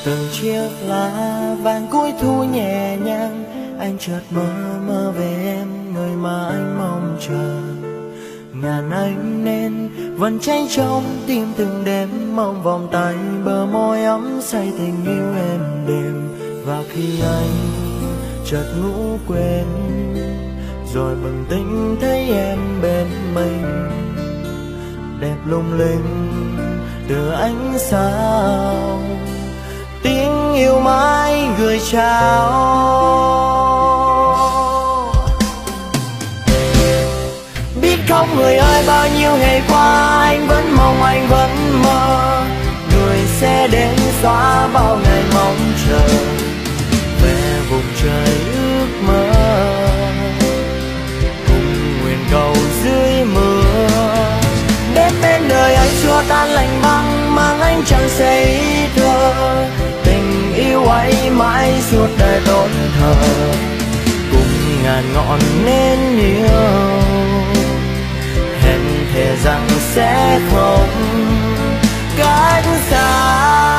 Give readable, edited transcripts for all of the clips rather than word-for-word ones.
Từng chiếc lá vàng cuối thu nhẹ nhàng, anh chợt mơ về em, người mà anh mong chờ. Ngàn ánh nên vẫn cháy trong tim từng đêm, mong vòng tay bờ môi ấm say tình yêu êm đềm. Và khi anh chợt ngủ quên, rồi bừng tỉnh thấy em bên mình, đẹp lung linh từ ánh sao, tiếng yêu mãi gửi trao. Biết không người ơi, bao nhiêu ngày qua anh vẫn mong, anh vẫn mơ, người sẽ đến xóa bao ngày mong chờ, về vùng trời ước mơ, cùng nguyện cầu dưới mưa. Đến bên đời anh xua tan lạnh băng, mang anh chẳng xây thơ, tình yêu ấy mãi suốt đời tôn thờ, cùng ngàn ngọn nến yêu, hẹn thề rằng sẽ không cách xa.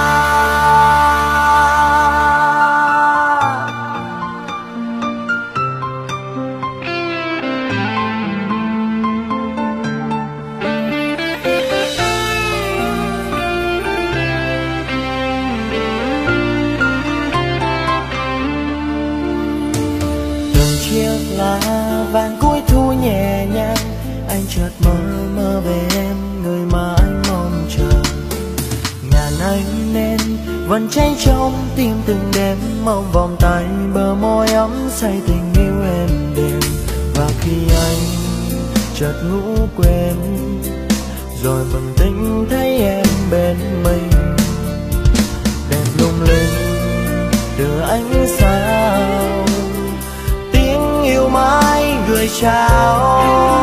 Lá vàng cuối thu nhẹ nhàng, anh chợt mơ về em, người mà anh mong chờ. Ngàn ánh nên vẫn cháy trong tim từng đêm, mong vòng tay bờ môi ấm say tình yêu êm đềm. Và khi anh chợt ngủ quên, rồi bừng tỉnh thấy em bên mình, đẹp lung linh từ ánh sao, yêu mãi gửi trao.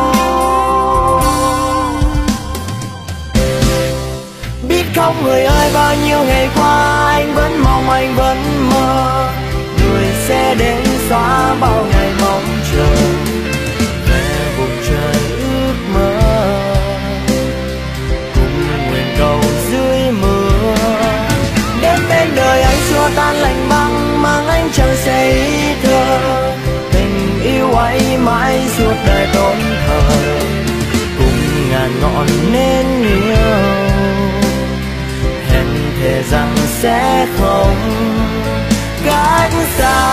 Biết không người ơi, bao nhiêu ngày qua anh vẫn mong, anh vẫn mơ, người sẽ đến xóa bao ngày mong chờ, về vùng trời ước mơ, cùng nguyện cầu dưới mưa. Đến bên đời anh xua tan lạnh băng, mang anh chẳng xây thơ, yêu ấy mãi suốt đời tôn thờ, cùng ngàn ngọn nến yêu, hẹn thề rằng sẽ không cách xa.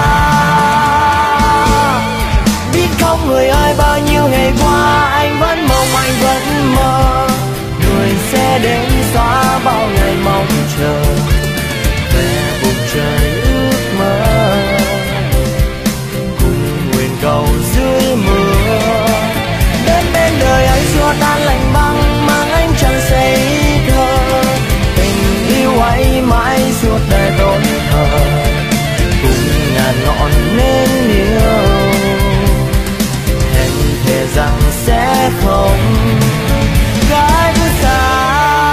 Biết không người ơi, bao nhiêu ngày qua anh vẫn mong, anh vẫn mơ, người sẽ đến xóa bao ngày mong chờ, về vùng trời ước mơ, cầu dưới mưa. Đến bên đời anh xua tan lạnh băng, mang anh chẳng xây thơ, tình yêu ấy mãi suốt đời tôn thờ, cùng ngàn ngọn nến yêu, hẹn thề rằng sẽ không cách xa.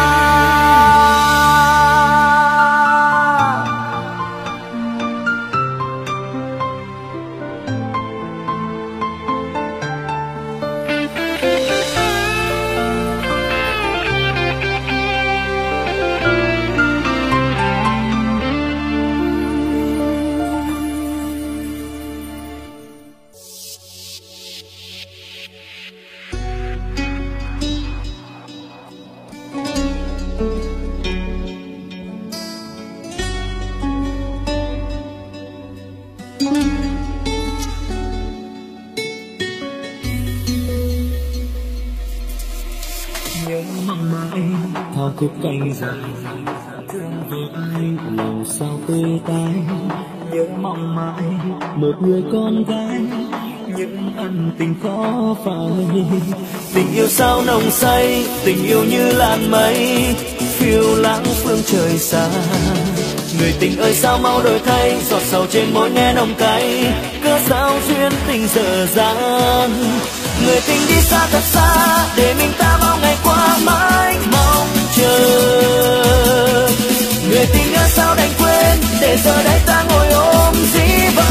Thao thức cánh dài thương về ai lòng sao tươi tái, nhớ mong mãi một người con gái, những ân tình khó phai. Tình yêu sao nồng say, tình yêu như làn mây phiêu lãng phương trời xa. Người tình ơi sao mau đổi thay, giọt sầu trên môi nghe nồng cay, cớ sao duyên tình dở dang. Người tình đi xa thật xa, để mình ta bao ngày qua mãi mong chờ. Người tình ơi sao đành quên, để giờ đây ta ngồi ôm dĩ vãng.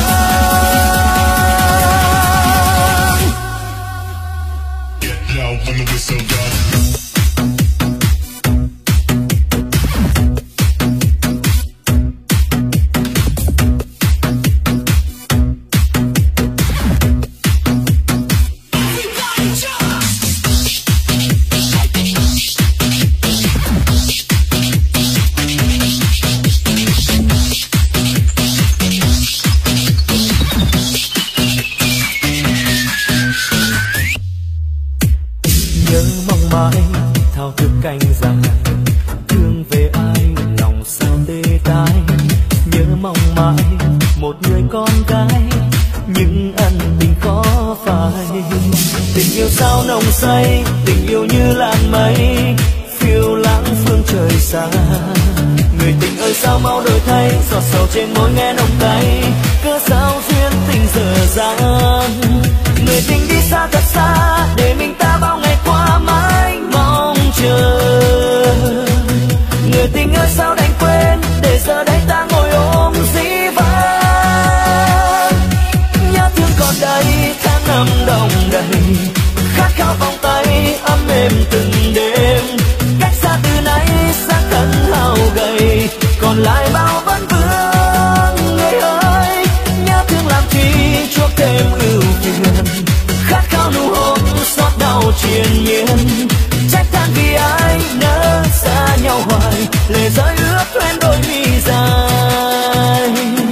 thao thức canh rằng thương về ai lòng sao tê tái, nhớ mong mãi một người con gái nhưng ân tình khó phai. Tình yêu sao nồng say, tình yêu như làn mây phiêu lãng phương trời xa. Người tình ơi sao mau đổi thay, giọt sầu trên môi nghe nồng cay, cớ sao duyên tình dở dang. Người tình đi xa thật xa, để mình ta bao ngày qua mãi mong chờ. Người tình ơi sao đành quên, để giờ đây ta ngồi ôm dĩ vãng. Nhớ thương còn đây, tháng năm đông đầy, khát khao vòng tay ấm êm từng đêm. Cách xa từ nay xác thân hao gầy, còn lại bao vấn vương. Người ơi nhớ thương làm chi chuốc thêm ưu phiền, khát khao nụ hôn xót đau triền miên. Trách than vì ai nỡ xa nhau hoài, lệ rơi ướt quen đôi mi dài.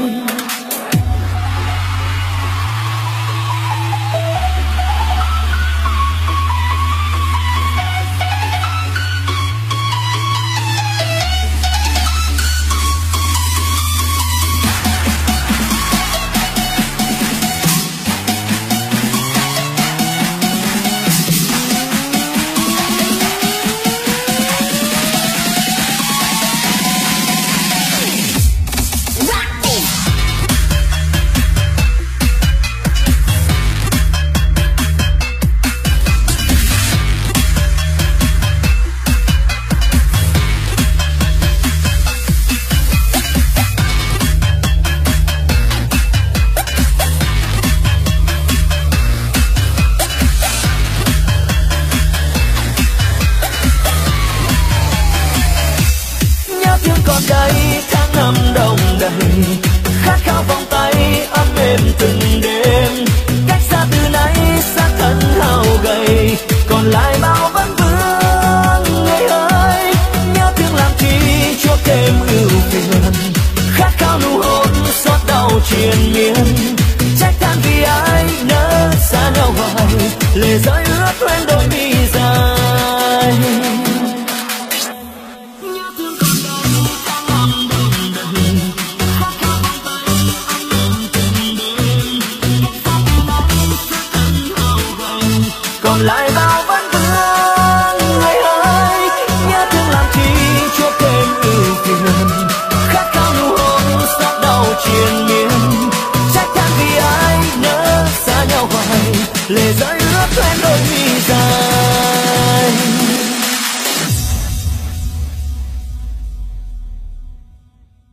triền miên, trách than vì ai nỡ xa nhau hoài, lệ rơi ướt quên đôi mi dài.